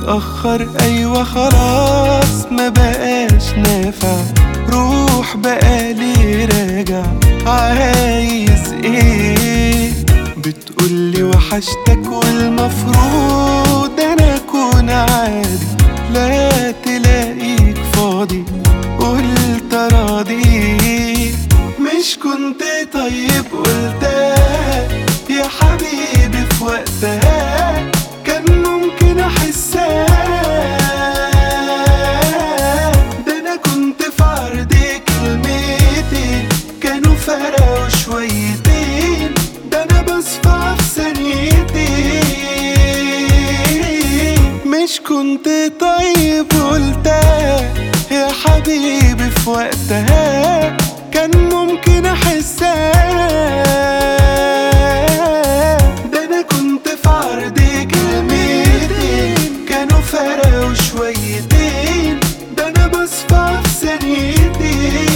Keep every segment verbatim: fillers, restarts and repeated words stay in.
متأخر، أيوة خلاص ما بقاش نافع. روح بقالي راجع، عايز ايه؟ بتقولي وحشتك والمفروض انا اكون عادي، لا تلاقيك فاضي قلت راضي. مش كنت طيب قلتها يا حبيبي في وقتها، كان ممكن احسها. ده انا كنت في عرض كلمتين كانوا فرقوا شويتين، ده انا بصفى في ثانيتين. مش كنت طيب قلتها يا حبيبي في وقتها، كان ممكن احسها. ده انا كنت في عرض كلمتين كانوا فرقوا شويتين، ده انا بصفى في ثانيتين.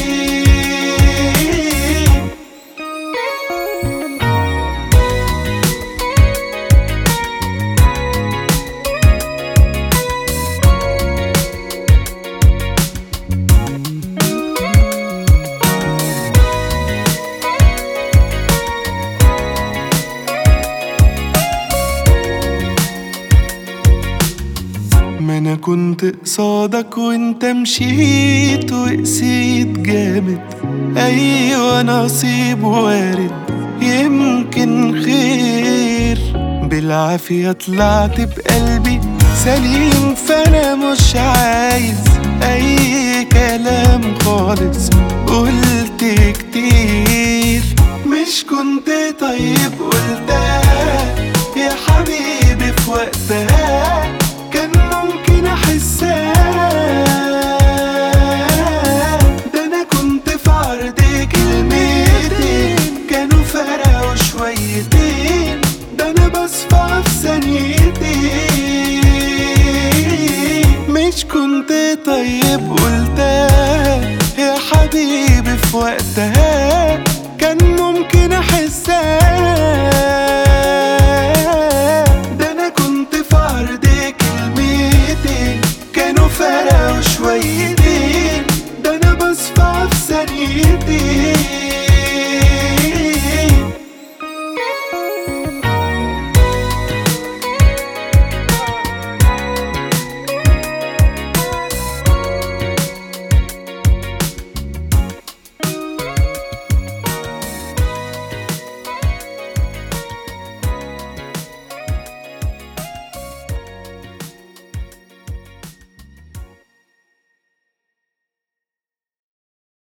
ما انا كنت قصادك وانت مشيت وقسيت جامد، ايوه نصيب وارد يمكن خير. بالعافية طلعت بقلبي سليم، فانا مش عايز اي كلام خالص، قلت كتير. مش كنت طيب قلتها يا حبيبي في وقتها، كان ممكن احسها. ده انا كنت في عرض كلمتين كانوا فرقوا شويتين، ده انا بصفى في ثانيتين. مش كنت طيب قلتها يا حبيبي في وقتها، كان ممكن احسها. ده انا كنت في عرض كلمتين كانوا فرقوا شويتين، ده انا بصفى في ثانيتين.